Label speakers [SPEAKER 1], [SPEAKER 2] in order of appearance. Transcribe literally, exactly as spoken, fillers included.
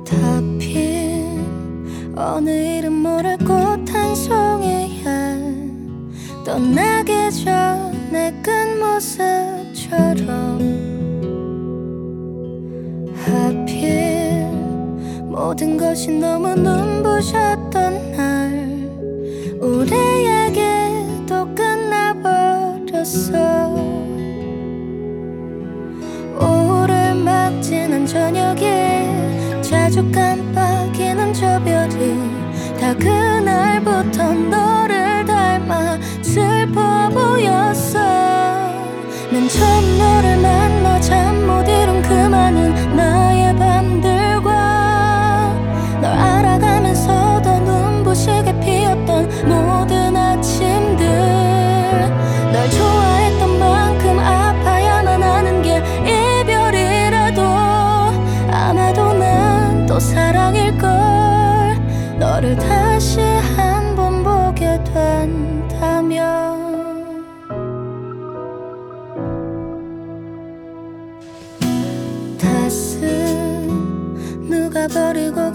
[SPEAKER 1] 다 핀 어느 이름 모를 꽃 한 송이야 떠나기 전에 끝모습처럼 하필 모든 것이 너무 눈부셨던 날 우리에게 또 끝나버렸어. 오후를 막 지난 저녁에 자주 깜빡이는 저 별이 다 그날부터 너를 닮아 슬퍼 보였어. 난 처음 너를 만나 잠 못 이룬 그 많은 나의 밤들과 널 알아가면서 더 눈부시게 피었던 모든 아침들 널 좋아했던 만큼 아파야만 하는 게 이별이라도 아마도 난 또 사랑일걸. 너를 다시 한 번 보게 된다면 다스 누가 버리고